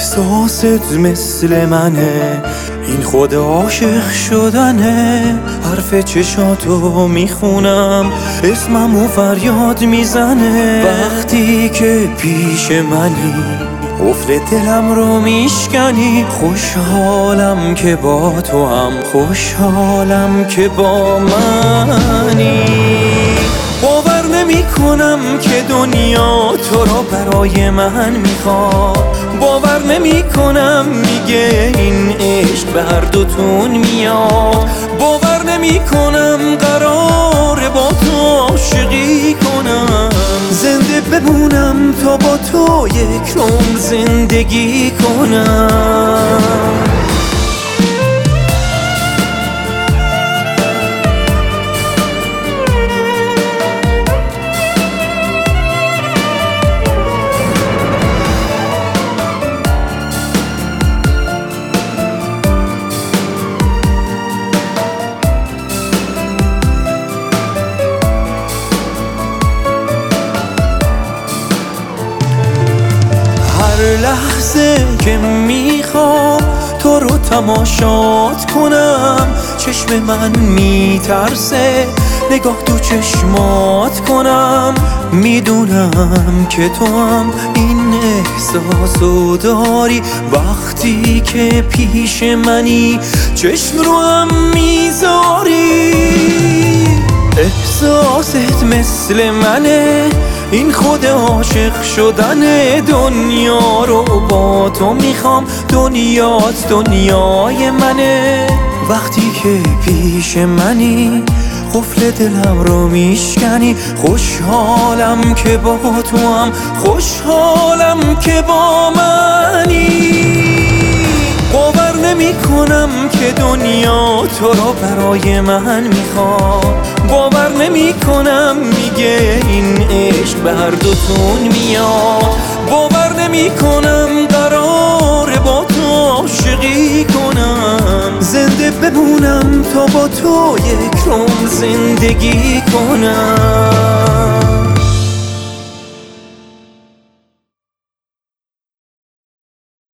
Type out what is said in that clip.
احساست مثل منه، این خود عاشق شدنه. حرف چشاتو میخونم، اسممو فریاد میزنه. وقتی که پیش منی قفل دلم رو میشکنی. خوشحالم که با تو هم، خوشحالم که با منی. باور نمی کنم که دنیا تو رو برای من میخواد. باور نمی کنم میگه این عشق به هر دوتون میاد. باور نمی کنم قراره با تو عاشقی کنم. زنده بمونم تا با تو یک عمر زندگی کنم. هر لحظه که میخوام تو رو تماشات کنم، چشم من میترسه نگاه تو چشمات کنم. میدونم که تو هم این احساسو داری. وقتی که پیش منی چشم رو هم میذاری. احساست مثل منه، این خود عاشق شدن. دنیا رو با تو میخوام، دنیات دنیای منه. وقتی که پیش منی قفل دلم رو میشکنی. خوشحالم که با تو هم، خوشحالم که با منی. باور نمی کنم که دنیا تو رو برای من میخواد. باور نمی کنم میگه این عشق به هر دوتون میاد. باور نمی کنم قراره با تو عاشقی کنم. زنده بمونم تا با تو یک عمر زندگی کنم.